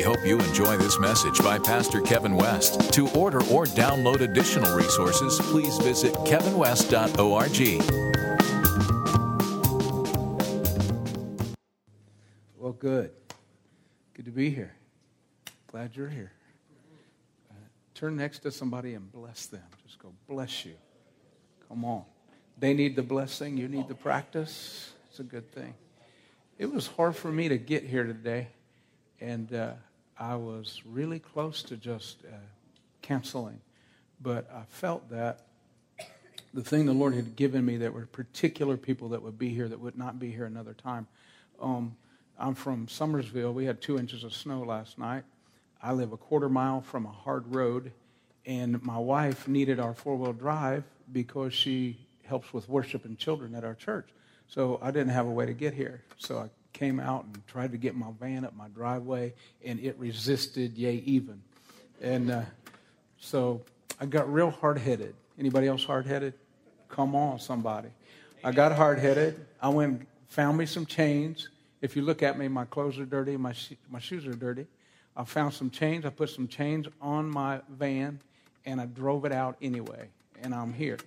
hope you enjoy this message by Pastor Kevin West. To order or download additional resources, please visit kevinwest.org. Well, good. Good to be here. Glad you're here. Turn next to somebody and bless them. Just go, bless you. Come on. They need the blessing. You need the practice. It's a good thing. It was hard for me to get here today, and I was really close to just canceling. But I felt that the thing the Lord had given me, that were particular people that would be here that would not be here another time. I'm from Summersville. We had 2 inches of snow last night. I live a quarter mile from a hard road, and my wife needed our four-wheel drive because she helps with worship and children at our church. So I didn't have a way to get here. So I came out and tried to get my van up my driveway, and it resisted, yea, even. And so I got real hard-headed. Anybody else hard-headed? Come on, somebody. I got hard-headed. I went and found me some chains. If you look at me, my clothes are dirty, my shoes are dirty. I found some chains. I put some chains on my van, and I drove it out anyway, and I'm here.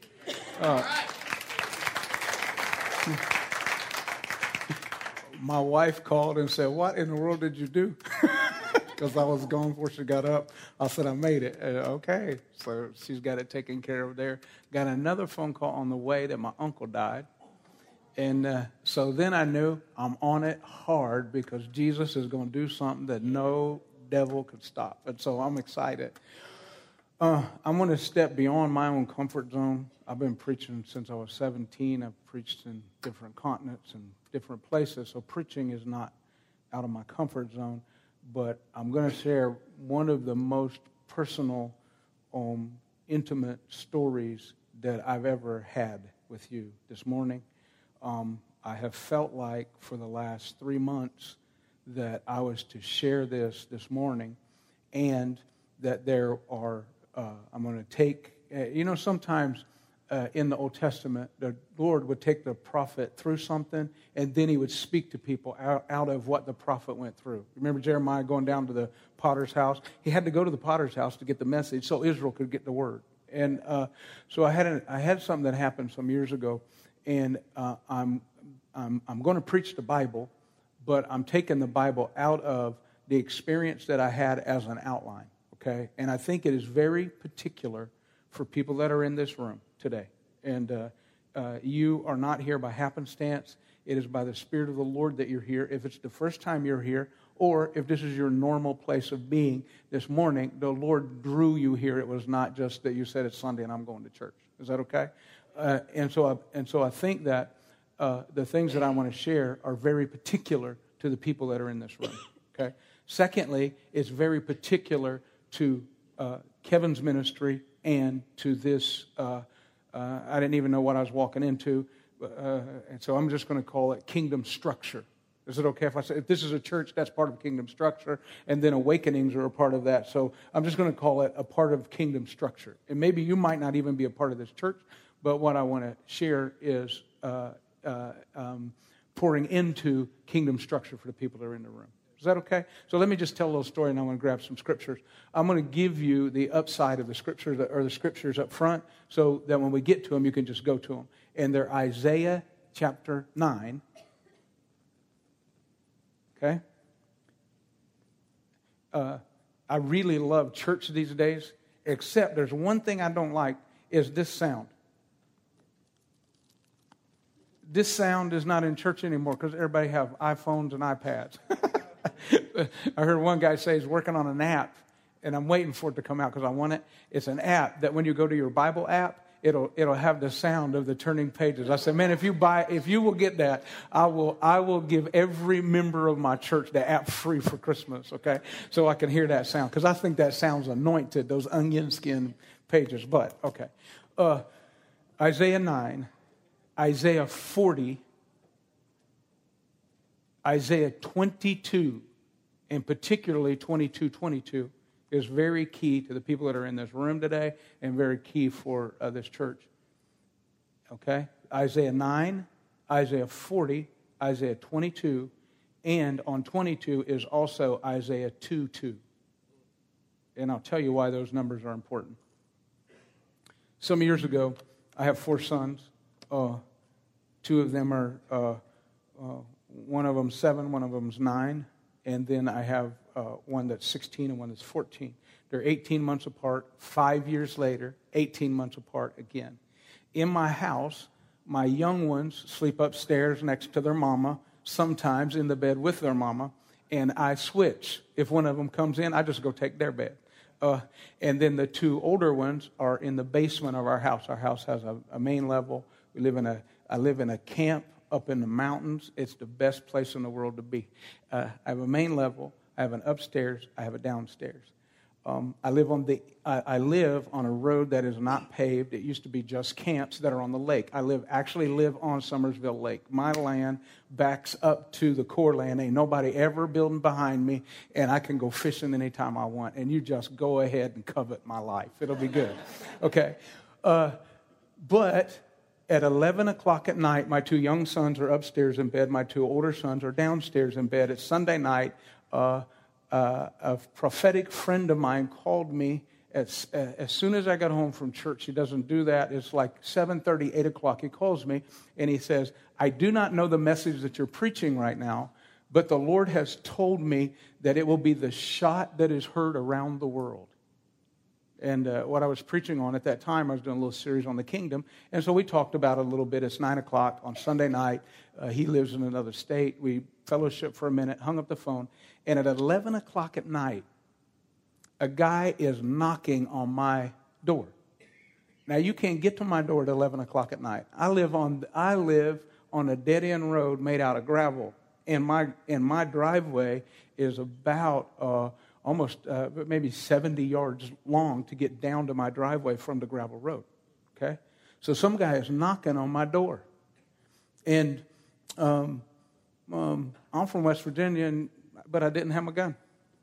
My wife called and said, "What in the world did you do?" Because I was gone before she got up. I said, "I made it." Okay, so she's got it taken care of there. Got another phone call on the way that my uncle died. And so then I knew I'm on it hard because Jesus is going to do something that no devil could stop. And so I'm excited. I'm going to step beyond my own comfort zone. I've been preaching since I was 17. I've preached in different continents and different places. So preaching is not out of my comfort zone. But I'm going to share one of the most personal, intimate stories that I've ever had with you this morning. I have felt like for the last 3 months that I was to share this morning, and that there are, I'm going to take, sometimes in the Old Testament, the Lord would take the prophet through something, and then he would speak to people out of what the prophet went through. Remember Jeremiah going down to the potter's house? He had to go to the potter's house to get the message so Israel could get the word. And so I had something that happened some years ago. And I'm going to preach the Bible, but I'm taking the Bible out of the experience that I had as an outline, okay? And I think it is very particular for people that are in this room today. And you are not here by happenstance. It is by the Spirit of the Lord that you're here. If it's the first time you're here, or if this is your normal place of being this morning, the Lord drew you here. It was not just that you said it's Sunday and I'm going to church. Is that okay? And so I think that the things that I want to share are very particular to the people that are in this room. Okay. Secondly, it's very particular to Kevin's ministry and to this. I didn't even know what I was walking into, and so I'm just going to call it kingdom structure. Is it okay if I say, if this is a church, that's part of kingdom structure, and then awakenings are a part of that. So I'm just going to call it a part of kingdom structure. And maybe you might not even be a part of this church, but what I want to share is pouring into kingdom structure for the people that are in the room. Is that okay? So let me just tell a little story, and I want to grab some scriptures. I'm going to give you the upside of the scriptures, or the scriptures up front, so that when we get to them, you can just go to them. And they're Isaiah chapter 9. Okay? I really love church these days, except there's one thing I don't like, is this sound. This sound is not in church anymore because everybody have iPhones and iPads. I heard one guy say he's working on an app, and I'm waiting for it to come out because I want it. It's an app that when you go to your Bible app, it'll have the sound of the turning pages. I said, man, if you will get that, I will give every member of my church the app free for Christmas, okay? So I can hear that sound, because I think that sounds anointed, those onion skin pages. But, okay. Isaiah 9, Isaiah 40, Isaiah 22, and particularly 22:22 is very key to the people that are in this room today and very key for this church. Okay? Isaiah 9, Isaiah 40, Isaiah 22, And on 22 is also Isaiah 2:2. And I'll tell you why those numbers are important. Some years ago, I have 4 sons. 2 of them are, one of them's 7, one of them's 9. And then I have one that's 16 and one that's 14. They're 18 months apart. 5 years later, 18 months apart again. In my house, my young ones sleep upstairs next to their mama, sometimes in the bed with their mama, and I switch. If one of them comes in, I just go take their bed. And then the 2 older ones are in the basement of our house. Our house has a main level. I live in a camp up in the mountains. It's the best place in the world to be. I have a main level. I have an upstairs. I have a downstairs. I live on a road that is not paved. It used to be just camps that are on the lake. I actually live on Summersville Lake. My land backs up to the core land. Ain't nobody ever building behind me, and I can go fishing anytime I want. And you just go ahead and covet my life. It'll be good. Okay. But at 11 o'clock at night, my 2 young sons are upstairs in bed. My 2 older sons are downstairs in bed. It's Sunday night. A prophetic friend of mine called me as soon as I got home from church. He doesn't do that. It's like 7:30, 8 o'clock. He calls me and he says, I do not know the message that you're preaching right now, but the Lord has told me that it will be the shot that is heard around the world. And what I was preaching on at that time, I was doing a little series on the kingdom. And so we talked about it a little bit. It's 9 o'clock on Sunday night. He lives in another state. We fellowshiped for a minute, hung up the phone. And at 11 o'clock at night, a guy is knocking on my door. Now, you can't get to my door at 11 o'clock at night. I live on a dead-end road made out of gravel. And my driveway is about almost maybe 70 yards long to get down to my driveway from the gravel road. Okay? So some guy is knocking on my door. And I'm from West Virginia, but I didn't have my gun.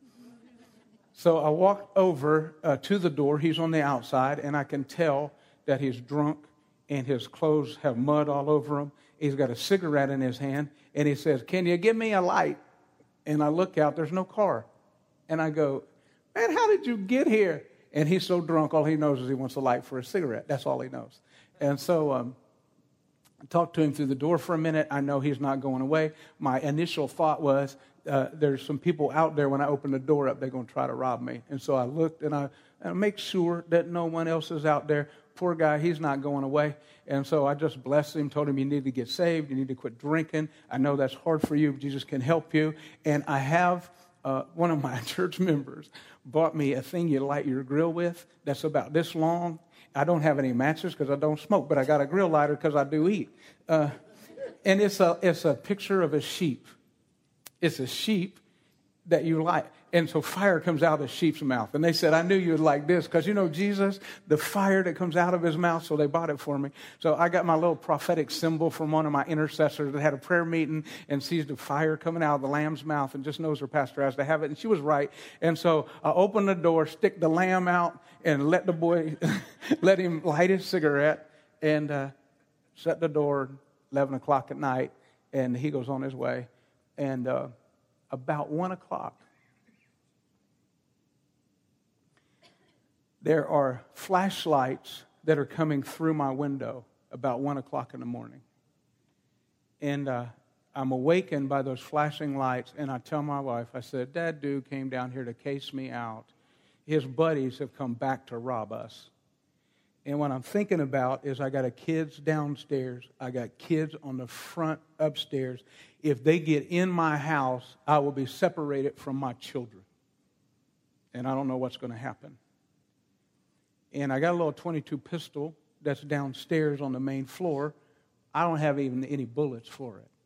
So I walked over to the door. He's on the outside, and I can tell that he's drunk, and his clothes have mud all over him. He's got a cigarette in his hand, and he says, can you give me a light? And I look out. There's no car. And I go, man, how did you get here? And he's so drunk, all he knows is he wants a light for a cigarette. That's all he knows. And so I talked to him through the door for a minute. I know he's not going away. My initial thought was, there's some people out there. When I open the door up, they're going to try to rob me. And so I looked, and I make sure that no one else is out there. Poor guy, he's not going away. And so I just blessed him, told him you need to get saved. You need to quit drinking. I know that's hard for you. Jesus can help you. And I have one of my church members bought me a thing you light your grill with that's about this long. I don't have any matches because I don't smoke, but I got a grill lighter because I do eat. And it's a picture of a sheep. It's a sheep that you light. And so fire comes out of the sheep's mouth. And they said, I knew you would like this because, you know, Jesus, the fire that comes out of his mouth, so they bought it for me. So I got my little prophetic symbol from one of my intercessors that had a prayer meeting and sees the fire coming out of the lamb's mouth and just knows her pastor has to have it. And she was right. And so I opened the door, stick the lamb out, and let the boy, let him light his cigarette and shut the door 11 o'clock at night. And he goes on his way. And about 1 o'clock, there are flashlights that are coming through my window about 1 o'clock in the morning. And I'm awakened by those flashing lights, and I tell my wife, I said, that dude came down here to case me out. His buddies have come back to rob us. And what I'm thinking about is I got a kids downstairs. I got kids on the front upstairs. If they get in my house, I will be separated from my children. And I don't know what's going to happen. And I got a little .22 pistol that's downstairs on the main floor. I don't have even any bullets for it.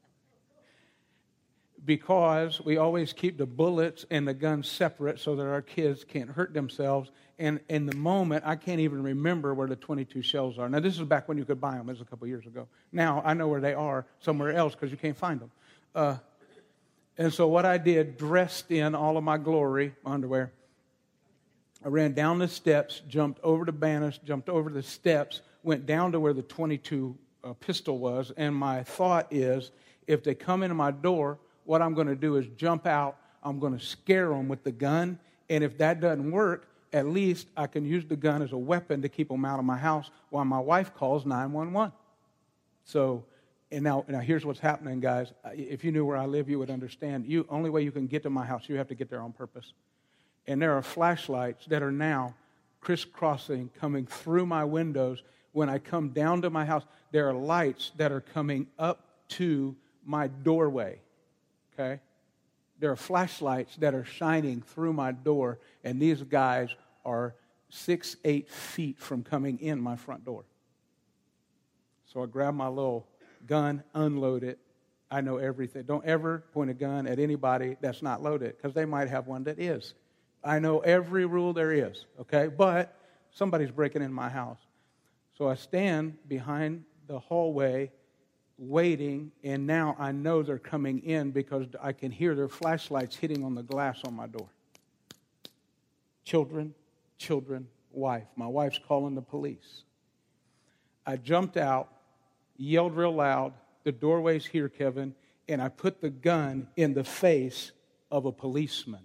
Because we always keep the bullets and the guns separate so that our kids can't hurt themselves. And in the moment, I can't even remember where the .22 shells are. Now, this is back when you could buy them. This was a couple years ago. Now, I know where they are somewhere else because you can't find them. And so what I did, dressed in all of my glory, my underwear, I ran down the steps, jumped over the banister, jumped over the steps, went down to where the .22 pistol was. And my thought is, if they come into my door, what I'm going to do is jump out. I'm going to scare them with the gun. And if that doesn't work, at least I can use the gun as a weapon to keep them out of my house while my wife calls 911. So, and now here's what's happening, guys. If you knew where I live, you would understand. Only way you can get to my house, you have to get there on purpose. And there are flashlights that are now crisscrossing, coming through my windows. When I come down to my house, there are lights that are coming up to my doorway, okay? There are flashlights that are shining through my door, and these guys are 6-8 feet from coming in my front door. So I grab my little gun, unload it. I know everything. Don't ever point a gun at anybody that's not loaded, because they might have one that is. I know every rule there is, okay? But somebody's breaking in my house. So I stand behind the hallway waiting, and now I know they're coming in because I can hear their flashlights hitting on the glass on my door. Children, wife. My wife's calling the police. I jumped out, yelled real loud, the doorway's here, Kevin, and I put the gun in the face of a policeman.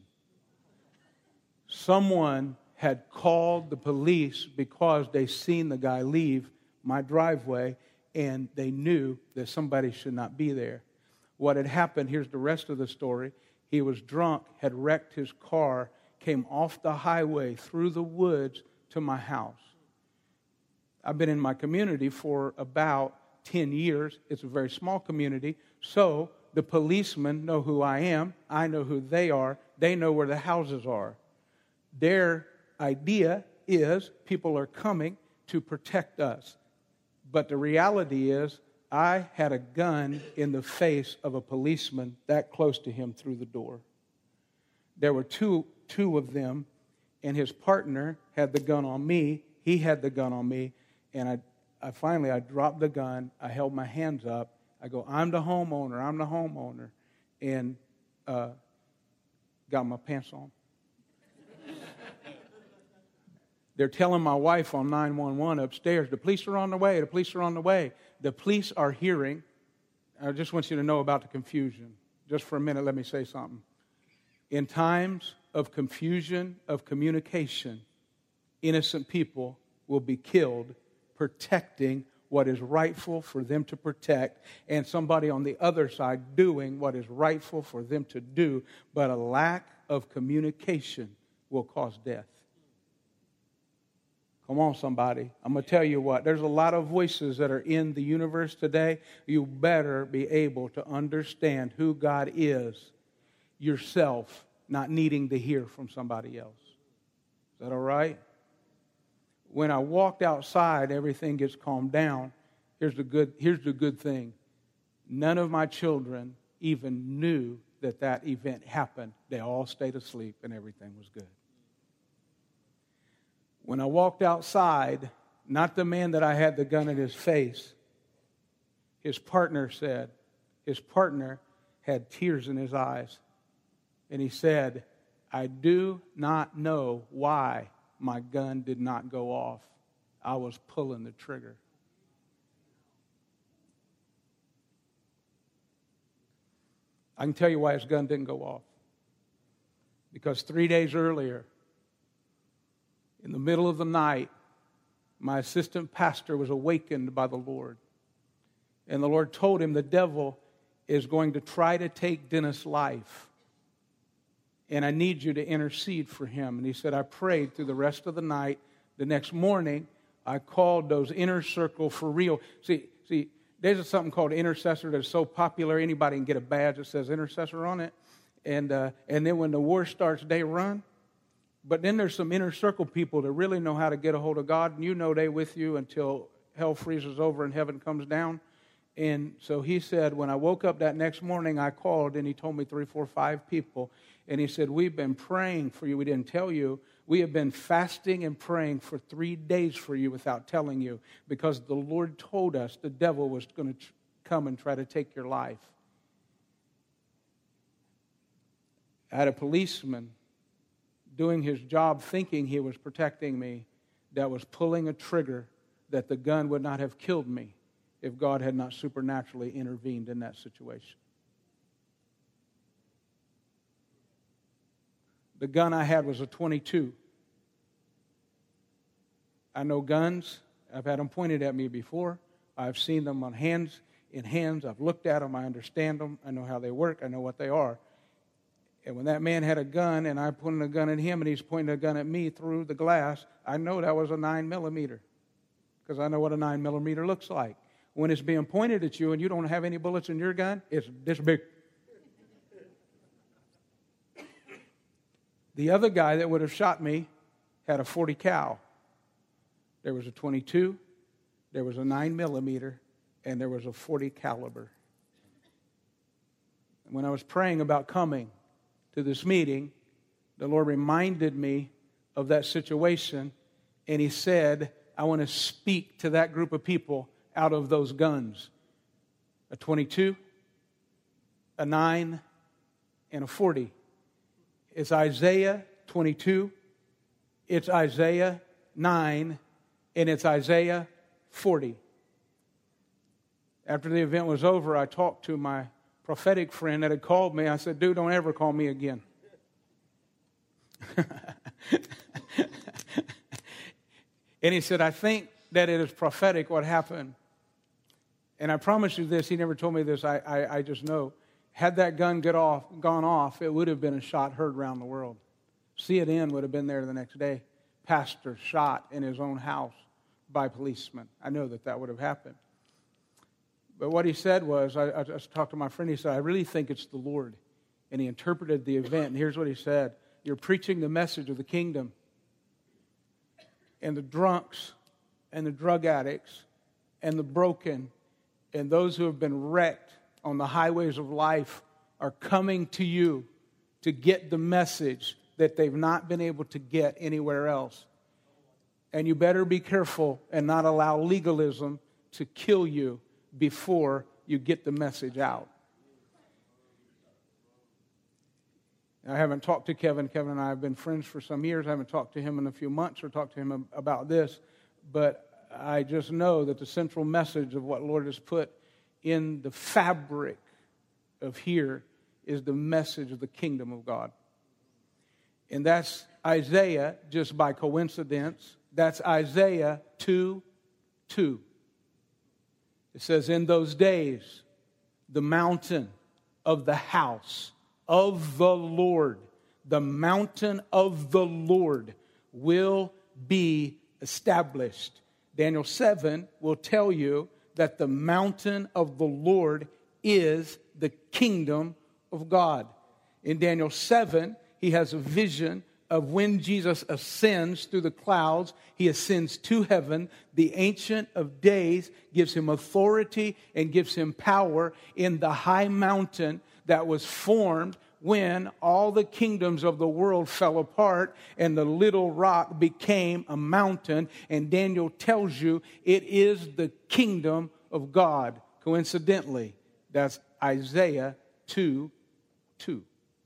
Someone had called the police because they seen the guy leave my driveway, and they knew that somebody should not be there. What had happened, here's the rest of the story. He was drunk, had wrecked his car, came off the highway through the woods to my house. I've been in my community for about 10 years. It's a very small community. So the policemen know who I am. I know who they are. They know where the houses are. Their idea is people are coming to protect us. But the reality is, I had a gun in the face of a policeman that close to him through the door. There were two of them, and his partner had the gun on me. He had the gun on me, and I finally dropped the gun. I held my hands up. I go, I'm the homeowner, and got my pants on. They're telling my wife on 911 upstairs, the police are on the way, the police are on the way. The police are hearing. I just want you to know about the confusion. Just for a minute, let me say something. In times of confusion, of communication, innocent people will be killed protecting what is rightful for them to protect, and somebody on the other side doing what is rightful for them to do, but a lack of communication will cause death. Come on, somebody. I'm going to tell you what. There's a lot of voices that are in the universe today. You better be able to understand who God is yourself, not needing to hear from somebody else. Is that all right? When I walked outside, everything gets calmed down. Here's the good thing. None of my children even knew that event happened. They all stayed asleep and everything was good. When I walked outside, not the man that I had the gun in his face, his partner had tears in his eyes. And he said, I do not know why my gun did not go off. I was pulling the trigger. I can tell you why his gun didn't go off. Because 3 days earlier, in the middle of the night, my assistant pastor was awakened by the Lord. And the Lord told him the devil is going to try to take Dennis' life. And I need you to intercede for him. And he said, I prayed through the rest of the night. The next morning, I called those inner circle for real. See, there's something called intercessor that's so popular, anybody can get a badge that says intercessor on it. And then when the war starts, they run. But then there's some inner circle people that really know how to get a hold of God, and you know they with you until hell freezes over and heaven comes down. And so he said, when I woke up that next morning, I called, and he told me 3, 4, 5 people. And he said, we've been praying for you. We didn't tell you. We have been fasting and praying for 3 days for you without telling you, because the Lord told us the devil was going to come and try to take your life. I had a policeman doing his job thinking he was protecting me that was pulling a trigger that the gun would not have killed me if God had not supernaturally intervened in that situation. The gun I had was a .22. I know guns. I've had them pointed at me before. I've seen them in hands. I've looked at them. I understand them. I know how they work. I know what they are. And when that man had a gun and I pointed a gun at him and he's pointing a gun at me through the glass, I know that was a 9mm because I know what a 9mm looks like. When it's being pointed at you and you don't have any bullets in your gun, it's this big. The other guy that would have shot me had a .40 cal. There was a .22, there was a 9mm, and there was a .40 caliber. When I was praying about coming to this meeting, the Lord reminded me of that situation, and He said, I want to speak to that group of people out of those guns. A .22, a 9, and a .40. It's Isaiah 22, it's Isaiah 9, and it's Isaiah 40. After the event was over, I talked to my prophetic friend that had called me. I said, dude, don't ever call me again. And he said, I think that it is prophetic what happened. And I promise you this, he never told me this, I just know. Had that gun gone off, it would have been a shot heard around the world. CNN would have been there the next day. Pastor shot in his own house by policemen. I know that would have happened. But what he said was, I just talked to my friend, he said, I really think it's the Lord. And he interpreted the event, and here's what he said. You're preaching the message of the kingdom. And the drunks, and the drug addicts, and the broken, and those who have been wrecked on the highways of life are coming to you to get the message that they've not been able to get anywhere else. And you better be careful and not allow legalism to kill you before you get the message out. I haven't talked to Kevin. Kevin and I have been friends for some years. I haven't talked to him in a few months or talked to him about this. But I just know that the central message of what Lord has put in the fabric of here is the message of the kingdom of God. And that's Isaiah, just by coincidence. That's Isaiah 2:2. It says, in those days, the mountain of the house of the Lord, the mountain of the Lord will be established. Daniel 7 will tell you that the mountain of the Lord is the kingdom of God. In Daniel 7, he has a vision of when Jesus ascends through the clouds. He ascends to heaven. The Ancient of Days gives him authority and gives him power in the high mountain that was formed when all the kingdoms of the world fell apart and the little rock became a mountain. And Daniel tells you it is the kingdom of God. Coincidentally, that's Isaiah 2:2.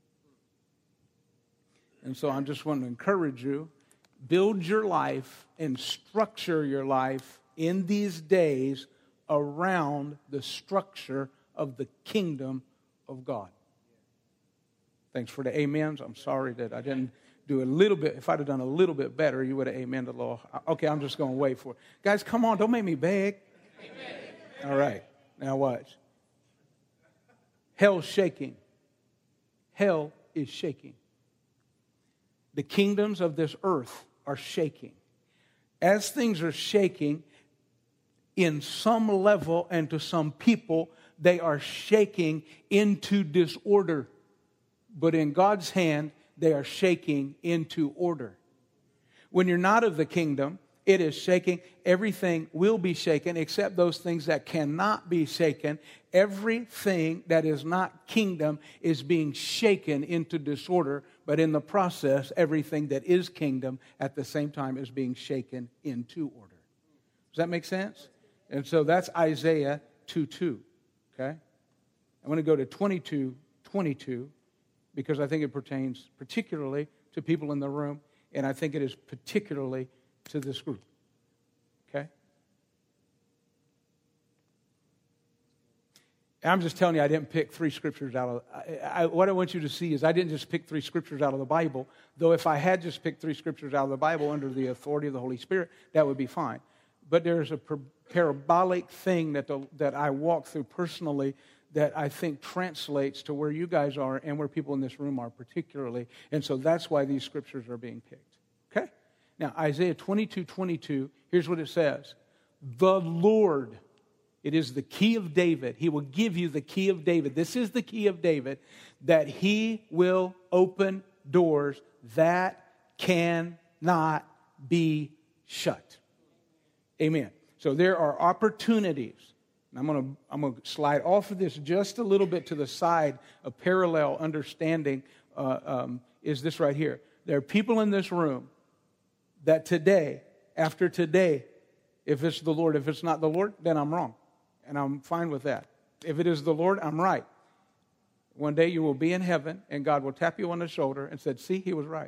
And so I'm just wanting to encourage you, build your life and structure your life in these days around the structure of the kingdom of God. Thanks for the amens. I'm sorry that I didn't do a little bit. If I'd have done a little bit better, you would have amened the Lord. Okay, I'm just going to wait for it. Guys, come on, don't make me beg. Amen. All right, now watch. Hell's shaking. Hell is shaking. The kingdoms of this earth are shaking. As things are shaking, in some level and to some people, they are shaking into disorder. But in God's hand, they are shaking into order. When you're not of the kingdom, it is shaking. Everything will be shaken except those things that cannot be shaken. Everything that is not kingdom is being shaken into disorder. But in the process, everything that is kingdom at the same time is being shaken into order. Does that make sense? And so that's Isaiah 2:2. Okay? I want to go to 22:22 because I think it pertains particularly to people in the room, and I think it is particularly to this group. Okay? I'm just telling you, I didn't pick 3 scriptures out of, what I want you to see is I didn't just pick 3 scriptures out of the Bible, though if I had just picked 3 scriptures out of the Bible under the authority of the Holy Spirit, that would be fine. But there's a parabolic thing that I walk through personally that I think translates to where you guys are and where people in this room are particularly. And so that's why these scriptures are being picked. Okay? Now, Isaiah 22:22, here's what it says. The Lord, it is the key of David. He will give you the key of David. This is the key of David, that he will open doors that cannot be shut. Amen. So there are opportunities. I'm going to slide off of this just a little bit to the side. A parallel understanding is this right here. There are people in this room that today, after today, if it's the Lord, if it's not the Lord, then I'm wrong. And I'm fine with that. If it is the Lord, I'm right. One day you will be in heaven and God will tap you on the shoulder and said, see, he was right.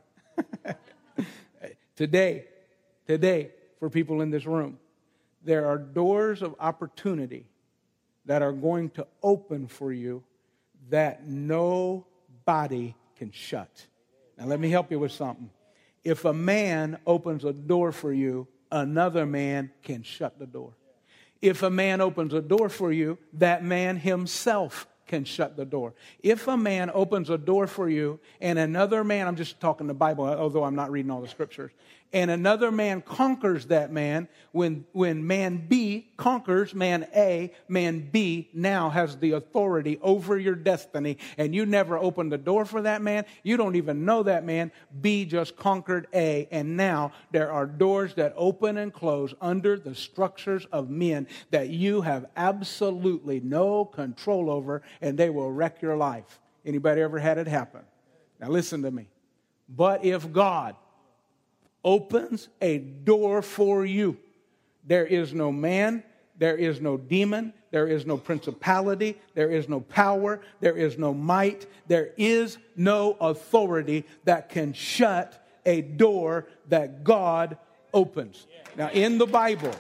Today, for people in this room, there are doors of opportunity that are going to open for you that nobody can shut. Now let me help you with something. If a man opens a door for you, another man can shut the door. If a man opens a door for you, that man himself can shut the door. If a man opens a door for you and another man, I'm just talking the Bible, although I'm not reading all the scriptures, and another man conquers that man, when man B conquers man A, man B now has the authority over your destiny, and you never opened the door for that man. You don't even know that man. B just conquered A, and now there are doors that open and close under the structures of men that you have absolutely no control over, and they will wreck your life. Anybody ever had it happen? Now listen to me. But if God opens a door for you, there is no man, there is no demon, there is no principality, there is no power, there is no might, there is no authority that can shut a door that God opens. Now in the Bible,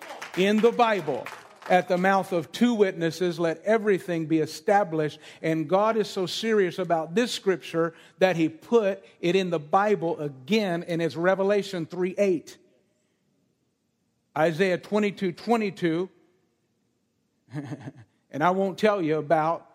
at the mouth of 2 witnesses, let everything be established. And God is so serious about this scripture that he put it in the Bible again, and it's Revelation 3:8. Isaiah 22:22. And I won't tell you about,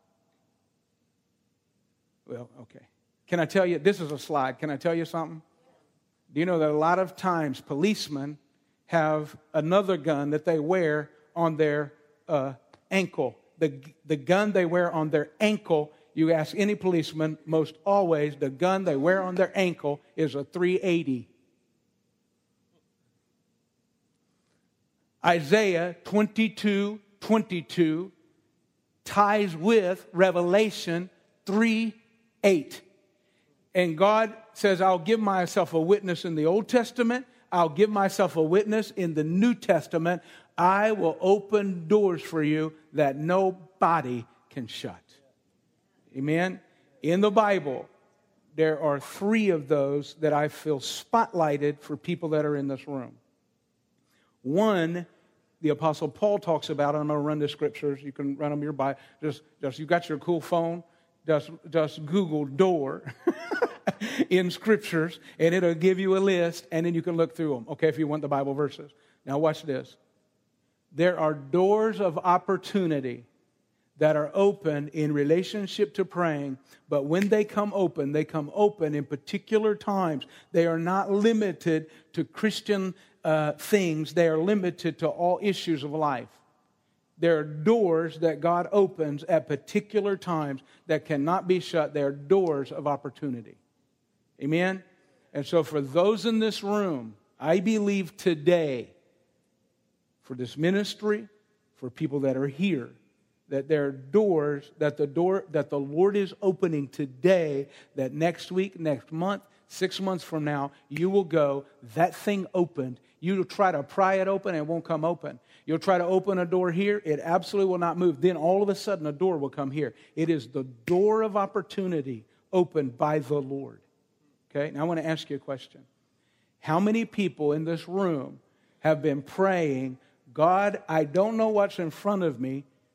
well, okay. Can I tell you, this is a slide. Can I tell you something? Do you know that a lot of times policemen have another gun that they wear on their ankle? The gun they wear on their ankle, you ask any policeman, most always the gun they wear on their ankle is a .380. Isaiah 22:22 ties with Revelation 3:8. And God says, I'll give myself a witness in the Old Testament. I'll give myself a witness in the New Testament. I will open doors for you that nobody can shut. Amen? In the Bible, there are 3 of those that I feel spotlighted for people that are in this room. One, the Apostle Paul talks about, and I'm going to run the scriptures. You can run them your Bible. Just you got your cool phone. Just Google door in scriptures, and it'll give you a list, and then you can look through them, okay, if you want the Bible verses. Now watch this. There are doors of opportunity that are open in relationship to praying, but when they come open in particular times. They are not limited to Christian things. They are limited to all issues of life. There are doors that God opens at particular times that cannot be shut. They are doors of opportunity. Amen? And so for those in this room, I believe today, for this ministry, for people that are here, that there are doors that the Lord is opening today, that next week, next month, 6 months from now, you will go, that thing opened. You'll try to pry it open, and it won't come open. You'll try to open a door here, it absolutely will not move. Then all of a sudden, a door will come here. It is the door of opportunity opened by the Lord. Okay, now I want to ask you a question. How many people in this room have been praying, God, I don't know what's in front of me.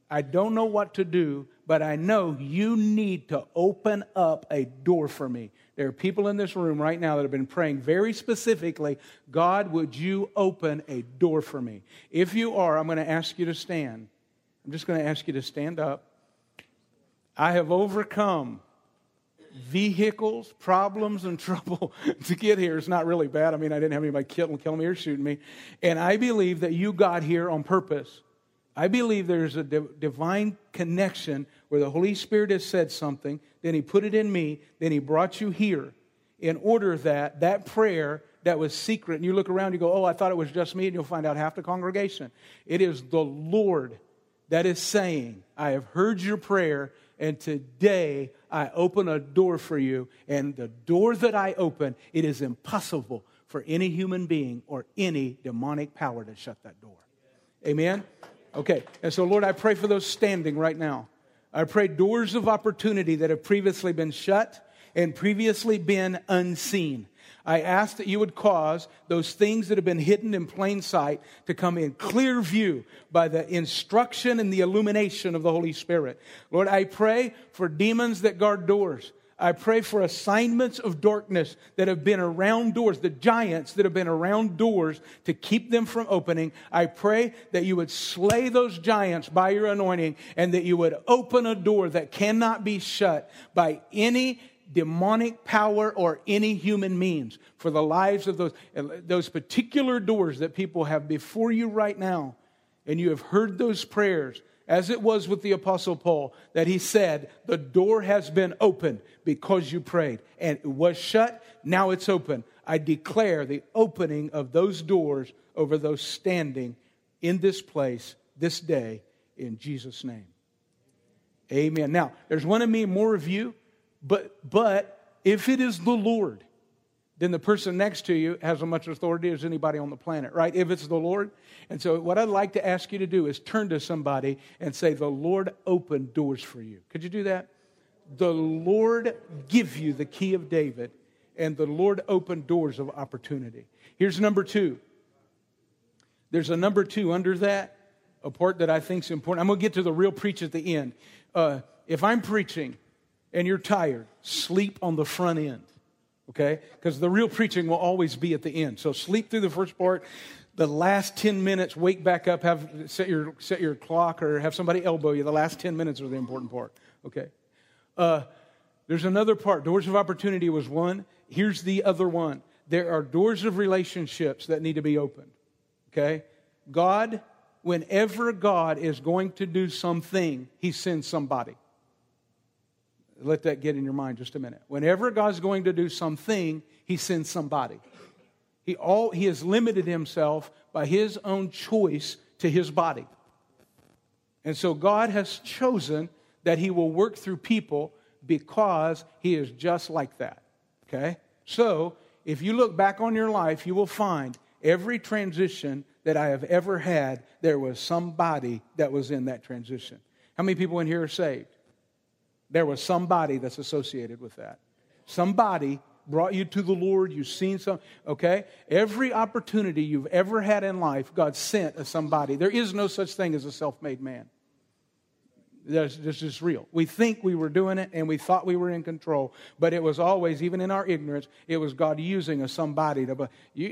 I don't know what to do, but I know you need to open up a door for me. There are people in this room right now that have been praying very specifically, God, would you open a door for me? If you are, I'm going to ask you to stand. I'm just going to ask you to stand up. I have overcome vehicles, problems, and trouble to get here. It's not really bad. I mean, I didn't have anybody kill me or shoot me. And I believe that you got here on purpose. I believe there's a divine connection where the Holy Spirit has said something, then He put it in me, then He brought you here in order that that prayer that was secret, and you look around, you go, oh, I thought it was just me, and you'll find out half the congregation. It is the Lord that is saying, I have heard your prayer, and today I open a door for you, and the door that I open, it is impossible for any human being or any demonic power to shut that door. Amen? Okay, and so Lord, I pray for those standing right now. I pray doors of opportunity that have previously been shut and previously been unseen. I ask that you would cause those things that have been hidden in plain sight to come in clear view by the instruction and the illumination of the Holy Spirit. Lord, I pray for demons that guard doors. I pray for assignments of darkness that have been around doors, the giants that have been around doors to keep them from opening. I pray that you would slay those giants by your anointing and that you would open a door that cannot be shut by any demonic power or any human means for the lives of those particular doors that people have before you right now. And you have heard those prayers, as it was with the Apostle Paul, that he said, the door has been opened because you prayed. And it was shut, now it's open. I declare the opening of those doors over those standing in this place, this day, in Jesus' name. Amen. Now, there's one of me, more of you, but if it is the Lord, then the person next to you has as much authority as anybody on the planet, right? If it's the Lord. And so what I'd like to ask you to do is turn to somebody and say, the Lord opened doors for you. Could you do that? The Lord give you the key of David, and the Lord opened doors of opportunity. Here's number 2. There's a number 2 under that, a part that I think is important. I'm going to get to the real preach at the end. If I'm preaching and you're tired, sleep on the front end. Okay? Because the real preaching will always be at the end. So sleep through the first part. The last 10 minutes, wake back up, set your clock or have somebody elbow you. The last 10 minutes are the important part. Okay? There's another part. Doors of opportunity was one. Here's the other one. There are doors of relationships that need to be opened. Okay? God, whenever God is going to do something, He sends somebody. Let that get in your mind just a minute. Whenever God's going to do something, He sends somebody. He has limited Himself by His own choice to His body. And so God has chosen that He will work through people because He is just like that. Okay? So, if you look back on your life, you will find every transition that I have ever had, there was somebody that was in that transition. How many people in here are saved? There was somebody that's associated with that. Somebody brought you to the Lord. You've seen some, okay? Every opportunity you've ever had in life, God sent a somebody. There is no such thing as a self-made man. This is real. We think we were doing it and we thought we were in control, but it was always, even in our ignorance, it was God using a somebody to,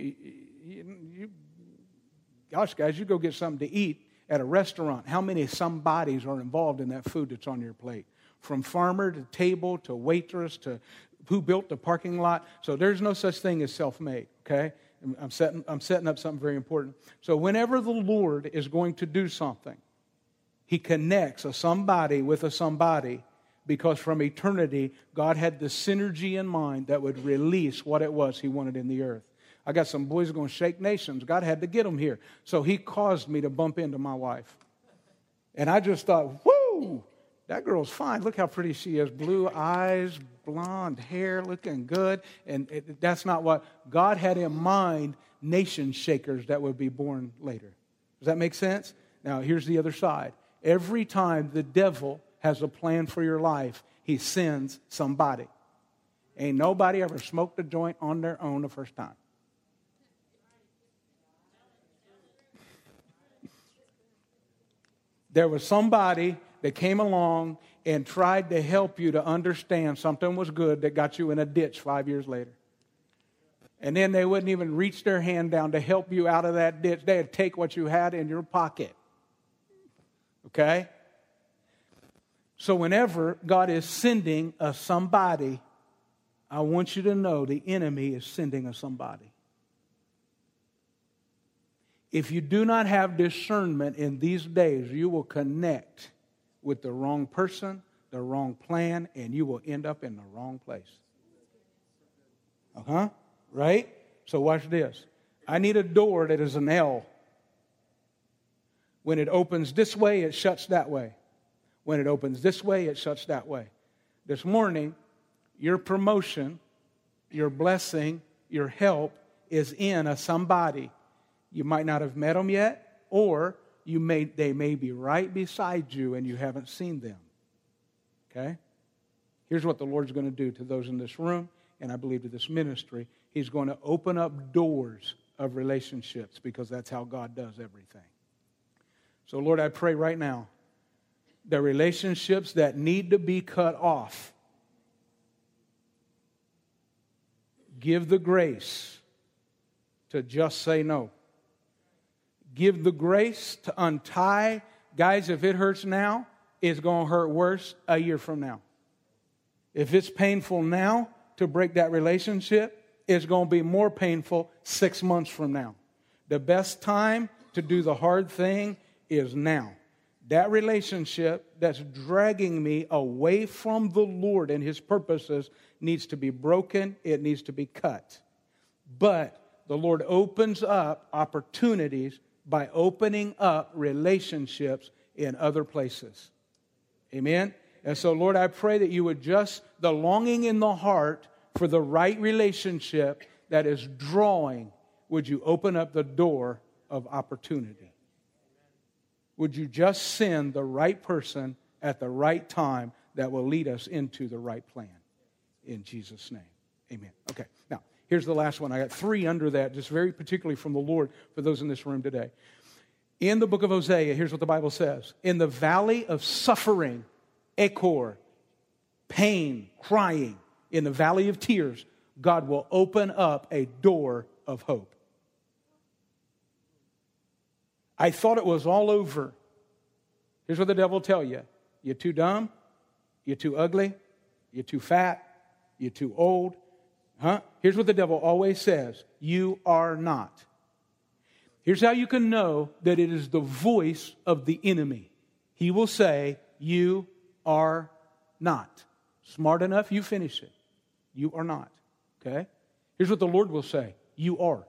gosh, guys, you go get something to eat at a restaurant. How many somebodies are involved in that food that's on your plate? From farmer to table to waitress to who built the parking lot. So there's no such thing as self-made, okay? I'm setting up something very important. So whenever the Lord is going to do something, He connects a somebody with a somebody because from eternity, God had the synergy in mind that would release what it was He wanted in the earth. I got some boys going to shake nations. God had to get them here. So He caused me to bump into my wife. And I just thought, whoo! That girl's fine. Look how pretty she is. Blue eyes, blonde hair, looking good. And that's not what God had in mind, nation shakers that would be born later. Does that make sense? Now, here's the other side. Every time the devil has a plan for your life, he sends somebody. Ain't nobody ever smoked a joint on their own the first time. There was somebody that came along and tried to help you to understand something was good that got you in a ditch 5 years later. And then they wouldn't even reach their hand down to help you out of that ditch. They'd take what you had in your pocket. Okay? So whenever God is sending a somebody, I want you to know the enemy is sending a somebody. If you do not have discernment in these days, you will connect with the wrong person, the wrong plan, and you will end up in the wrong place. Right? So watch this. I need a door that is an L. When it opens this way, it shuts that way. When it opens this way, it shuts that way. This morning, your promotion, your blessing, your help is in a somebody. You might not have met them yet, or they may be right beside you and you haven't seen them. Okay? Here's what the Lord's going to do to those in this room, and I believe to this ministry. He's going to open up doors of relationships because that's how God does everything. So, Lord, I pray right now, the relationships that need to be cut off, give the grace to just say no. Give the grace to untie. Guys, if it hurts now, it's going to hurt worse a year from now. If it's painful now to break that relationship, it's going to be more painful 6 months from now. The best time to do the hard thing is now. That relationship that's dragging me away from the Lord and His purposes needs to be broken. It needs to be cut. But the Lord opens up opportunities by opening up relationships in other places. Amen? And so, Lord, I pray that you would just, the longing in the heart for the right relationship that is drawing, would you open up the door of opportunity? Would you just send the right person at the right time that will lead us into the right plan? In Jesus' name, amen. Okay, now, here's the last one. I got 3 under that, just very particularly from the Lord for those in this room today. In the book of Hosea, here's what the Bible says. In the valley of suffering, Achor, pain, crying, in the valley of tears, God will open up a door of hope. I thought it was all over. Here's what the devil will tell you. You're too dumb. You're too ugly. You're too fat. You're too old. Here's what the devil always says. You are not. Here's how you can know that it is the voice of the enemy. He will say, you are not. Smart enough, you finish it. You are not. Okay? Here's what the Lord will say. You are.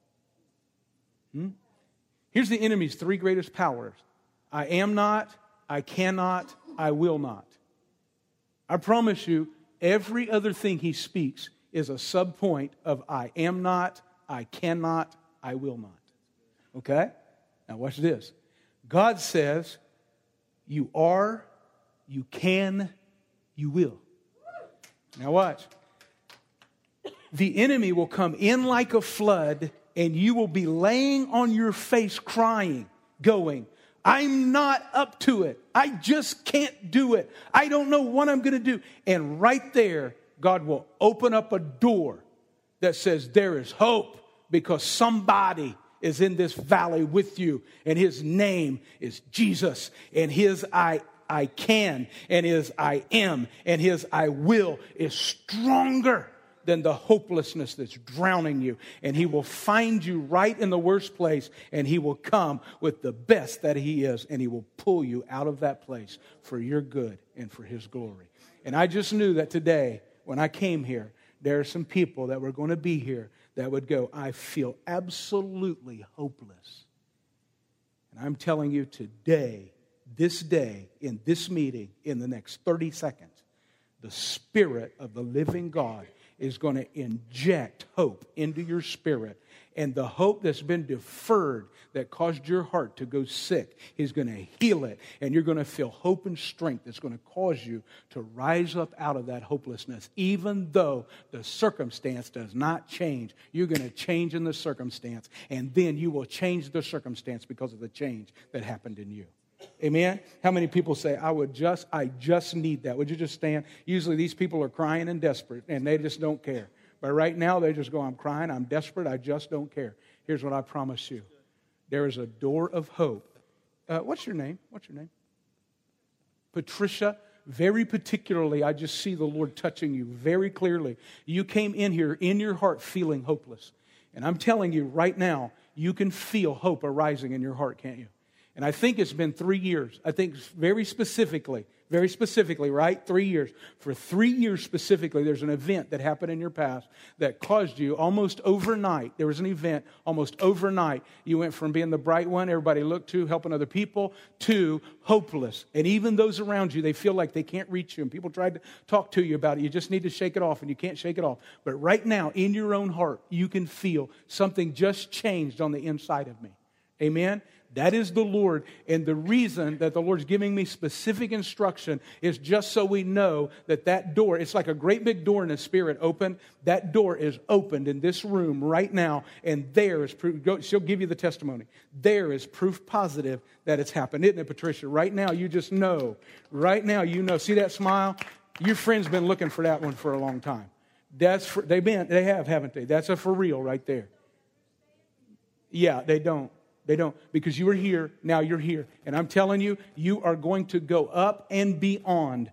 Here's the enemy's 3 greatest powers. I am not, I cannot, I will not. I promise you, every other thing he speaks is a subpoint of I am not, I cannot, I will not. Okay? Now watch this. God says, you are, you can, you will. Now watch. The enemy will come in like a flood, and you will be laying on your face crying, going, I'm not up to it. I just can't do it. I don't know what I'm going to do. And right there, God will open up a door that says there is hope because somebody is in this valley with you. And his name is Jesus. And his I can and his I am and his I will is stronger than the hopelessness that's drowning you. And he will find you right in the worst place, and he will come with the best that he is, and he will pull you out of that place for your good and for his glory. And I just knew that today, when I came here, there are some people that were going to be here that would go, I feel absolutely hopeless. And I'm telling you today, this day, in this meeting, in the next 30 seconds, the Spirit of the living God is going to inject hope into your spirit. And the hope that's been deferred that caused your heart to go sick, he's going to heal it. And you're going to feel hope and strength that's going to cause you to rise up out of that hopelessness. Even though the circumstance does not change, you're going to change in the circumstance. And then you will change the circumstance because of the change that happened in you. Amen? How many people say, I just need that? Would you just stand? Usually these people are crying and desperate, and they just don't care. But right now, they just go, I'm crying, I'm desperate, I just don't care. Here's what I promise you. There is a door of hope. What's your name? What's your name? Patricia. Very particularly, I just see the Lord touching you very clearly. You came in here in your heart feeling hopeless. And I'm telling you right now, you can feel hope arising in your heart, can't you? And I think it's been 3 years. I think very specifically, right? 3 years. For 3 years specifically, there's an event that happened in your past that caused you almost overnight. There was an event almost overnight. You went from being the bright one everybody looked to, helping other people, to hopeless. And even those around you, they feel like they can't reach you. And people tried to talk to you about it. You just need to shake it off, and you can't shake it off. But right now, in your own heart, you can feel something just changed on the inside of me. Amen? That is the Lord, and the reason that the Lord's giving me specific instruction is just so we know that door, it's like a great big door in the Spirit open. That door is opened in this room right now, and there is proof. She'll give you the testimony. There is proof positive that it's happened, isn't it, Patricia? Right now, you just know. Right now, you know. See that smile? Your friend's been looking for that one for a long time. They have, haven't they? That's a for real right there. Yeah, they don't. They don't, because you were here, now you're here. And I'm telling you, you are going to go up and beyond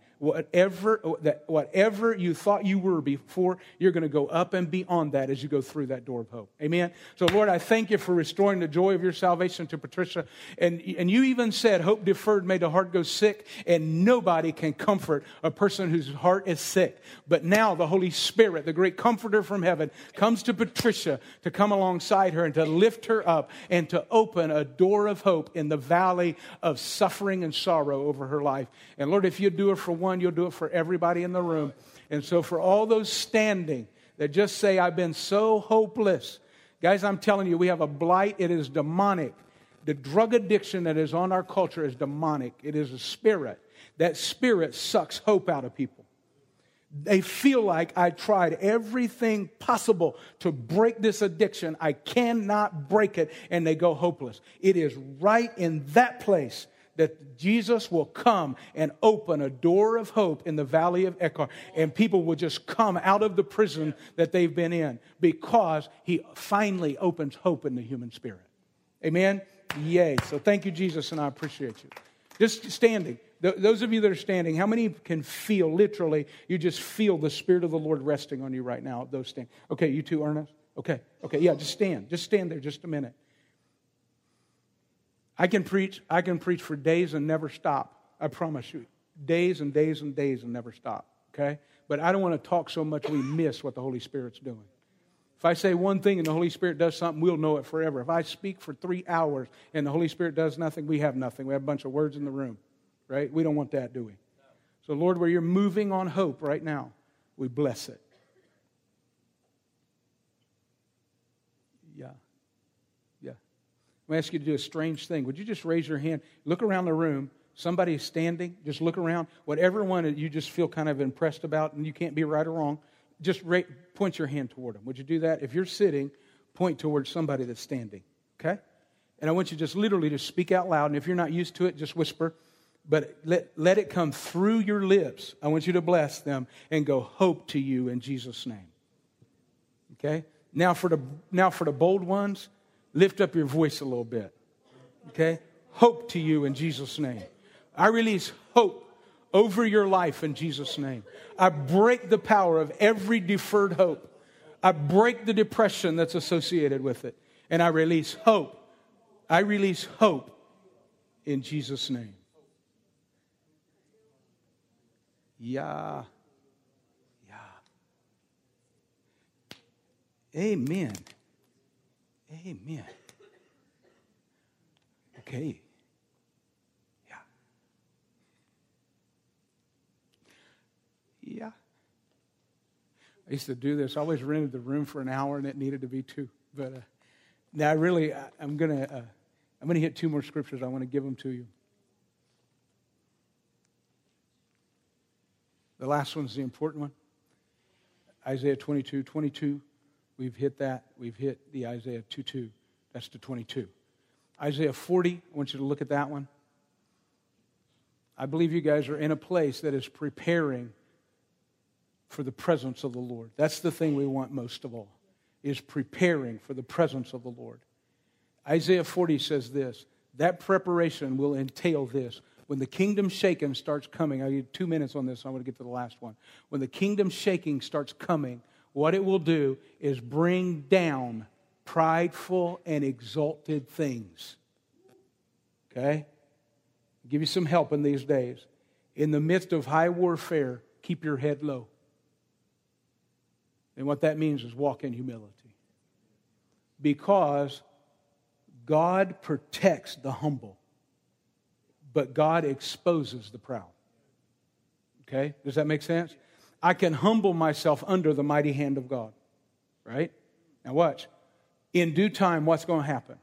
whatever you thought you were before. You're going to go up and beyond that as you go through that door of hope. Amen? So, Lord, I thank you for restoring the joy of your salvation to Patricia. And you even said, hope deferred made the heart go sick, and nobody can comfort a person whose heart is sick. But now the Holy Spirit, the great comforter from heaven, comes to Patricia to come alongside her and to lift her up and to open a door of hope in the valley of suffering and sorrow over her life. And Lord, if you do it for one, you'll do it for everybody in the room. And so for all those standing that just say, I've been so hopeless. Guys, I'm telling you, we have a blight. It is demonic. The drug addiction that is on our culture is demonic. It is a spirit. That spirit sucks hope out of people. They feel like I tried everything possible to break this addiction. I cannot break it. And they go hopeless. It is right in that place that Jesus will come and open a door of hope in the valley of Echo. And people will just come out of the prison that they've been in because he finally opens hope in the human spirit. Amen? Yay. So thank you, Jesus, and I appreciate you. Just standing. Those of you that are standing, how many can feel, literally, you just feel the Spirit of the Lord resting on you right now, those standing? Okay, you too, Ernest? Okay, yeah, just stand. Just stand there just a minute. I can preach for days and never stop. I promise you. Days and days and days and never stop. Okay? But I don't want to talk so much we miss what the Holy Spirit's doing. If I say one thing and the Holy Spirit does something, we'll know it forever. If I speak for 3 hours and the Holy Spirit does nothing, we have nothing. We have a bunch of words in the room. Right? We don't want that, do we? So, Lord, where you're moving on hope right now, we bless it. Yeah. I'm going to ask you to do a strange thing. Would you just raise your hand? Look around the room. Somebody is standing. Just look around. Whatever one you just feel kind of impressed about, and you can't be right or wrong, just point your hand toward them. Would you do that? If you're sitting, point towards somebody that's standing. Okay? And I want you just literally to speak out loud. And if you're not used to it, just whisper. But let it come through your lips. I want you to bless them and go, hope to you in Jesus' name. Okay? Now for the bold ones, lift up your voice a little bit. Okay? Hope to you in Jesus' name. I release hope over your life in Jesus' name. I break the power of every deferred hope. I break the depression that's associated with it. And I release hope. I release hope in Jesus' name. Yeah. Amen. Amen. Okay. Yeah. I used to do this. I always rented the room for an hour, and it needed to be 2. But now, I'm gonna hit 2 more scriptures. I want to give them to you. The last one's the important one. Isaiah 22:22. We've hit that. We've hit the Isaiah 2:2. That's the 22. Isaiah 40. I want you to look at that one. I believe you guys are in a place that is preparing for the presence of the Lord. That's the thing we want most of all, is preparing for the presence of the Lord. Isaiah 40 says this, that preparation will entail this. When the kingdom shaking starts coming, I'll give you 2 minutes on this, so I'm going to get to the last one. When the kingdom shaking starts coming, what it will do is bring down prideful and exalted things. Okay? I'll give you some help in these days. In the midst of high warfare, keep your head low. And what that means is walk in humility. Because God protects the humble, but God exposes the proud. Okay? Does that make sense? I can humble myself under the mighty hand of God. Right? Now watch. In due time, what's going to happen?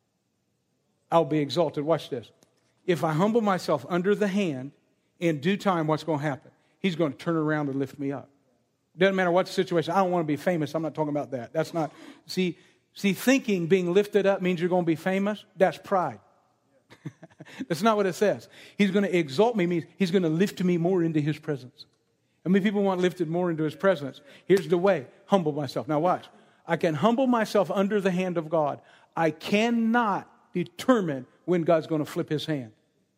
I'll be exalted. Watch this. If I humble myself under the hand, in due time, what's going to happen? He's going to turn around and lift me up. Doesn't matter what the situation. I don't want to be famous. I'm not talking about that. That's not. See, thinking being lifted up means you're going to be famous. That's pride. That's not what it says. He's going to exalt me, means He's going to lift me more into His presence. How many people want lifted more into His presence? Here's the way. Humble myself. Now watch. I can humble myself under the hand of God. I cannot determine when God's going to flip His hand.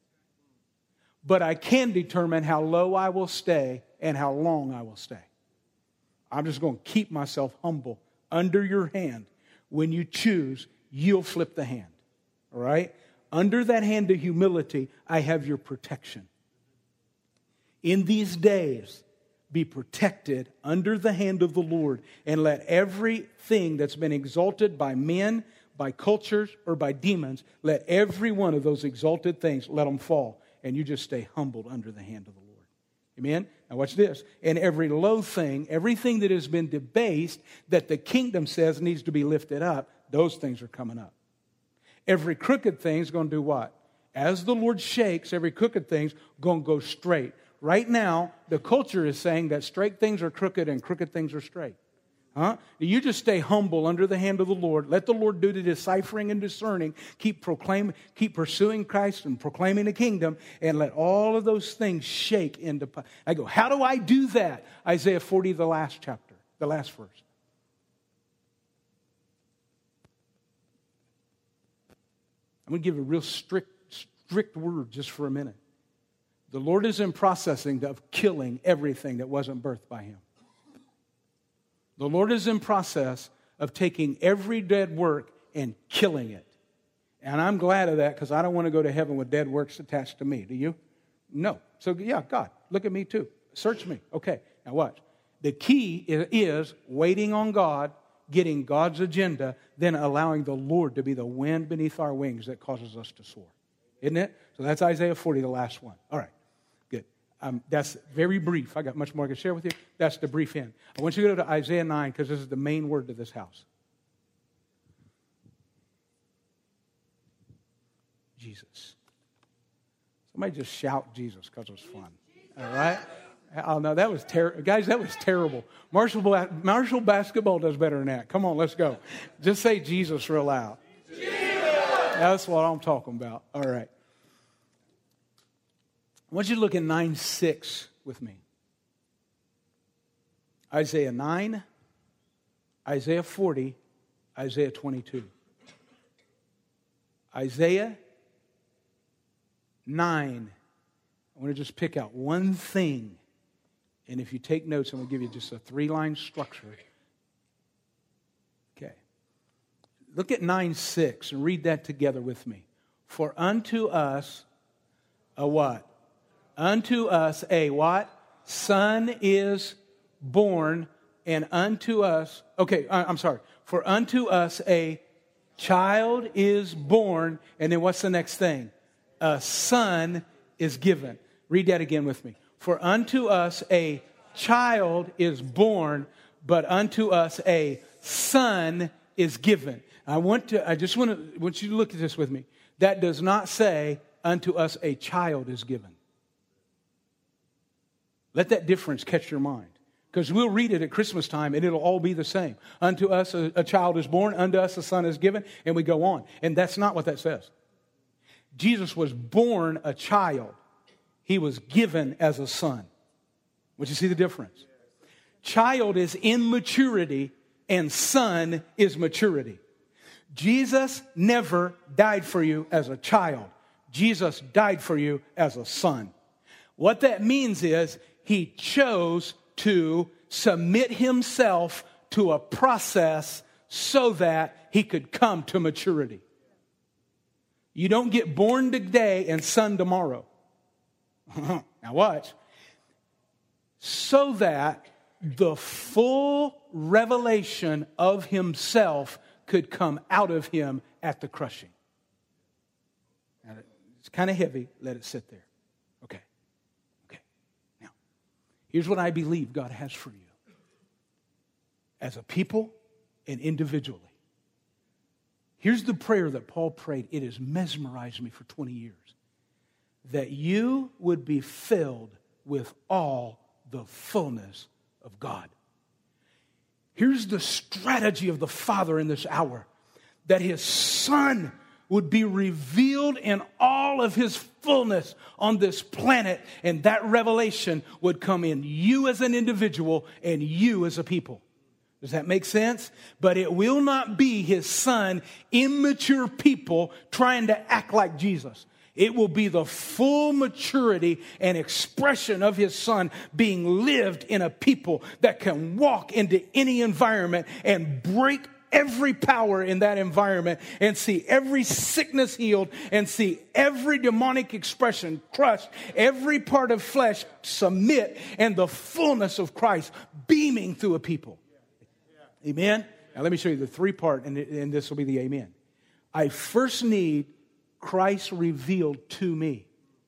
But I can determine how low I will stay and how long I will stay. I'm just going to keep myself humble under your hand. When you choose, you'll flip the hand. All right? Under that hand of humility, I have your protection. In these days, be protected under the hand of the Lord, and let everything that's been exalted by men, by cultures, or by demons, let every one of those exalted things, let them fall, and you just stay humbled under the hand of the Lord. Amen? Now watch this. And every low thing, everything that has been debased, that the kingdom says needs to be lifted up, those things are coming up. Every crooked thing is going to do what? As the Lord shakes, every crooked thing's going to go straight. Right now, the culture is saying that straight things are crooked and crooked things are straight. Huh? You just stay humble under the hand of the Lord. Let the Lord do the deciphering and discerning. Keep pursuing Christ and proclaiming the kingdom, and let all of those things shake into. I go, how do I do that? Isaiah 40, the last chapter, the last verse. I'm going to give a real strict word just for a minute. The Lord is in processing of killing everything that wasn't birthed by Him. The Lord is in process of taking every dead work and killing it. And I'm glad of that, because I don't want to go to heaven with dead works attached to me. Do you? No. So yeah, God, look at me too. Search me. Okay, now watch. The key is waiting on God, getting God's agenda, then allowing the Lord to be the wind beneath our wings that causes us to soar. Isn't it? So that's Isaiah 40, the last one. All right. That's very brief. I got much more I can share with you. That's the brief end. I want you to go to Isaiah 9, because this is the main word to this house. Jesus. Somebody just shout Jesus, because it was fun. All right? Oh, no, that was terrible. Guys, that was terrible. Marshall basketball does better than that. Come on, let's go. Just say Jesus real loud. Jesus! That's what I'm talking about. All right. I want you to look at 9:6 with me. Isaiah 9, Isaiah 40, Isaiah 22. Isaiah 9. I want to just pick out one thing. And if you take notes, I'm going to give you just a 3-line structure. Okay. Look at 9:6 and read that together with me. For unto us a what? Unto us a what? Son is born, and unto us, for unto us a child is born, and then what's the next thing? A son is given. Read that again with me. For unto us a child is born, but unto us a son is given. I want you to look at this with me. That does not say unto us a child is given. Let that difference catch your mind. Because we'll read it at Christmas time and it'll all be the same. Unto us a child is born, unto us a son is given, and we go on. And that's not what that says. Jesus was born a child. He was given as a son. Would you see the difference? Child is immaturity and son is maturity. Jesus never died for you as a child. Jesus died for you as a son. What that means is he chose to submit himself to a process so that he could come to maturity. You don't get born today and son tomorrow. Now watch. So that the full revelation of himself could come out of him at the crushing. Now, it's kind of heavy. Let it sit there. Okay. Now, here's what I believe God has for you. As a people and individually. Here's the prayer that Paul prayed. It has mesmerized me for 20 years. That you would be filled with all the fullness of God. Here's the strategy of the Father in this hour. That his Son would be revealed in all of his fullness on this planet. And that revelation would come in you as an individual and you as a people. Does that make sense? But it will not be his Son, immature people trying to act like Jesus. It will be the full maturity and expression of his Son being lived in a people that can walk into any environment and break every power in that environment and see every sickness healed and see every demonic expression crushed, every part of flesh submit, and the fullness of Christ beaming through a people. Amen? Now let me show you the three-part, and this will be the amen. I first need Christ revealed to me.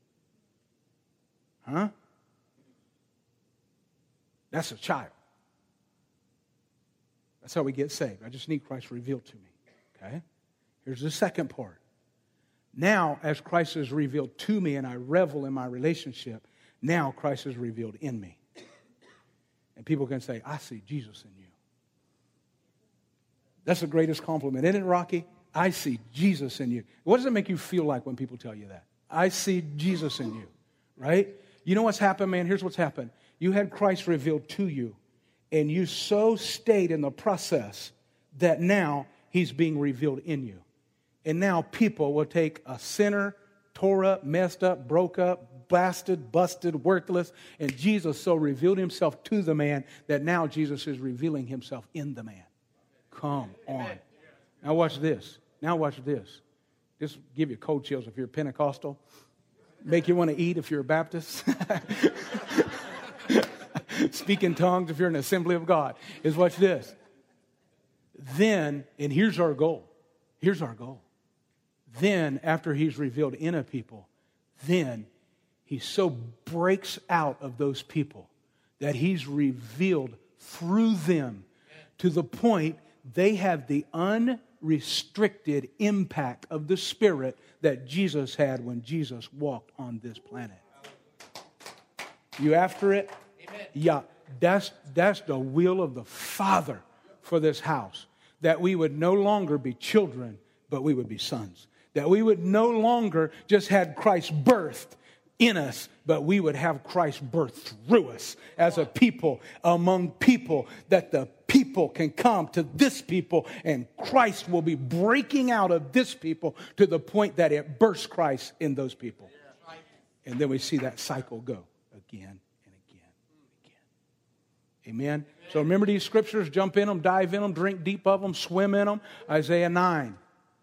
Huh? That's a child. That's how we get saved. I just need Christ revealed to me. Okay? Here's the second part. Now, as Christ is revealed to me and I revel in my relationship, now Christ is revealed in me. And people can say, I see Jesus in you. That's the greatest compliment, isn't it, Rocky? I see Jesus in you. What does it make you feel like when people tell you that? I see Jesus in you, right? You know what's happened, man? Here's what's happened. You had Christ revealed to you, and you so stayed in the process that now he's being revealed in you. And now people will take a sinner, tore up, messed up, broke up, blasted, busted, worthless, and Jesus so revealed himself to the man that now Jesus is revealing himself in the man. Come on. Now watch this. This give you cold chills if you're Pentecostal. Make you want to eat if you're a Baptist. Speak in tongues if you're an Assembly of God. Is watch this. Then, and here's our goal. Then, after he's revealed in a people, then he so breaks out of those people that he's revealed through them to the point they have the unrestricted impact of the Spirit that Jesus had when Jesus walked on this planet. You after it? Amen. Yeah, that's the will of the Father for this house. That we would no longer be children, but we would be sons. That we would no longer just had Christ birthed in us, but we would have Christ birthed through us as a people, among people, that the people can come to this people and Christ will be breaking out of this people to the point that it bursts Christ in those people. And then we see that cycle go again and again and again. Amen? So remember these scriptures, jump in them, dive in them, drink deep of them, swim in them. Isaiah 9,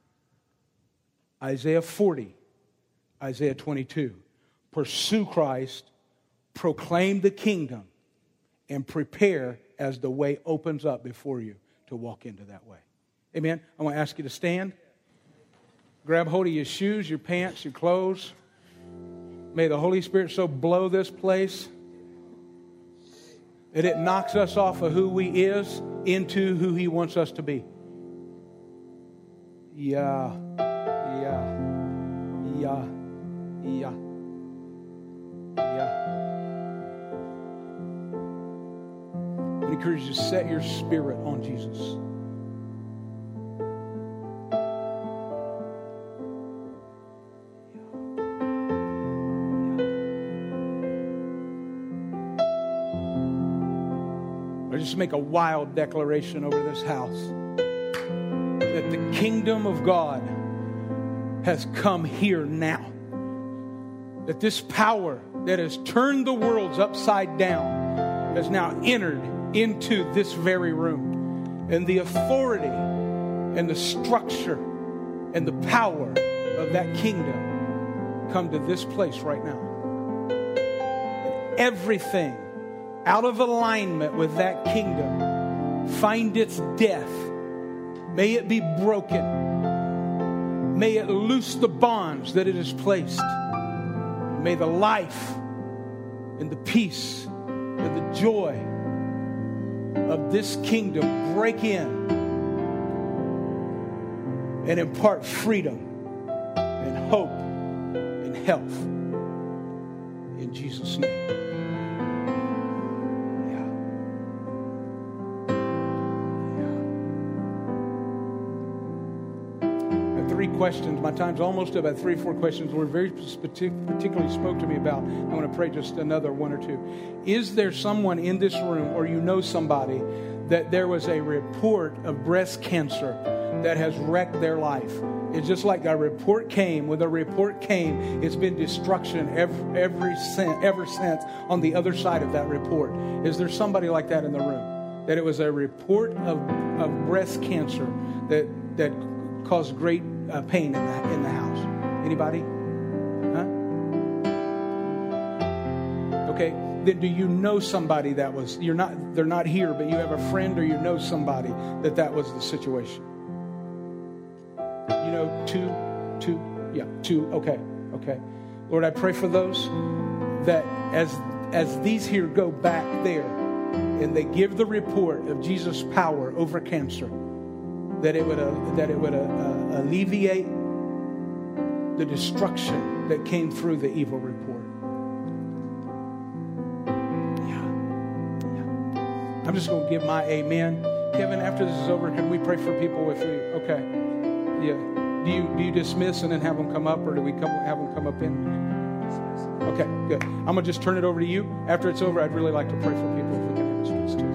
Isaiah 40, Isaiah 22. Pursue Christ, proclaim the kingdom, and prepare as the way opens up before you to walk into that way. Amen. I want to ask you to stand. Grab hold of your shoes, your pants, your clothes. May the Holy Spirit so blow this place that it knocks us off of who He is into who He wants us to be. Yeah. I encourage you to set your spirit on Jesus. or just make a wild declaration over this house that the kingdom of God has come here now. That this power that has turned the worlds upside down has now entered into this very room. And the authority and the structure and the power of that kingdom come to this place right now. And everything out of alignment with that kingdom find its death. May it be broken. May it loose the bonds that it has placed. May the life and the peace and the joy of this kingdom break in and impart freedom and hope and health in Jesus' name. Questions. My time's almost up. At 3 or 4 questions were very particularly spoke to me about. I want to pray just another 1 or 2. Is there someone in this room, or you know somebody, that there was a report of breast cancer that has wrecked their life? It's just like a report came. When the report came, it's been destruction ever since on the other side of that report. Is there somebody like that in the room? That it was a report of breast cancer that caused great pain in the house. Anybody? Huh? Okay. Then do you know somebody that was? They're not here, but you have a friend or you know somebody that was the situation. You know, two. Okay. Lord, I pray for those that as these here go back there and they give the report of Jesus' power over cancer, that it would alleviate the destruction that came through the evil report. Yeah. I'm just going to give my amen. Kevin, after this is over, can we pray for people with you? Okay. Yeah. Do you dismiss and then have them come up, or do we have them come up in? Okay, good. I'm going to just turn it over to you. After it's over, I'd really like to pray for people if we can have a chance to.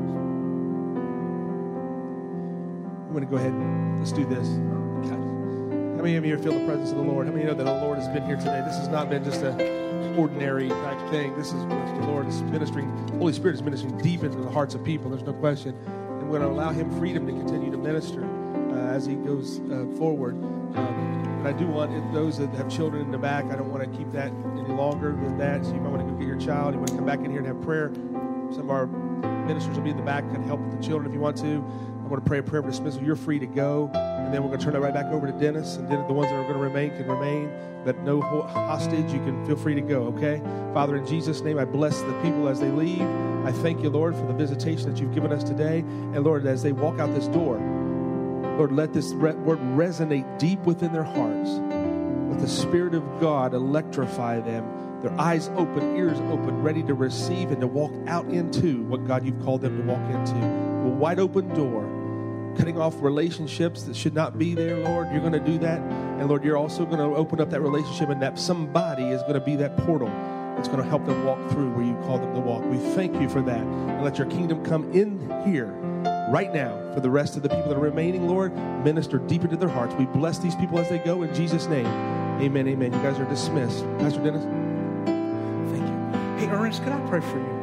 I'm going to go ahead and let's do this. How many of you feel the presence of the Lord? How many know that the Lord has been here today? This has not been just an ordinary type thing. This is the Lord is ministering. Holy Spirit is ministering deep into the hearts of people. There's no question. And we're going to allow Him freedom to continue to minister as He goes forward. But I do want those that have children in the back, I don't want to keep that any longer than that. So you might want to go get your child. You want to come back in here and have prayer. Some of our ministers will be in the back and help with the children if you want to. I'm going to pray a prayer of dismissal. You're free to go. And then we're going to turn it right back over to Dennis. And then the ones that are going to remain can remain. But no hostage. You can feel free to go, okay? Father, in Jesus' name, I bless the people as they leave. I thank you, Lord, for the visitation that you've given us today. And, Lord, as they walk out this door, Lord, let this word resonate deep within their hearts. Let the Spirit of God electrify them. Their eyes open, ears open, ready to receive and to walk out into what, God, you've called them to walk into. A wide open door, cutting off relationships that should not be there, Lord. You're going to do that. And, Lord, you're also going to open up that relationship, and that somebody is going to be that portal that's going to help them walk through where you call them to walk. We thank you for that. And let your kingdom come in here right now for the rest of the people that are remaining, Lord. Minister deep into their hearts. We bless these people as they go in Jesus' name. Amen, amen. You guys are dismissed. Pastor Dennis. Thank you. Hey, Ernest, can I pray for you?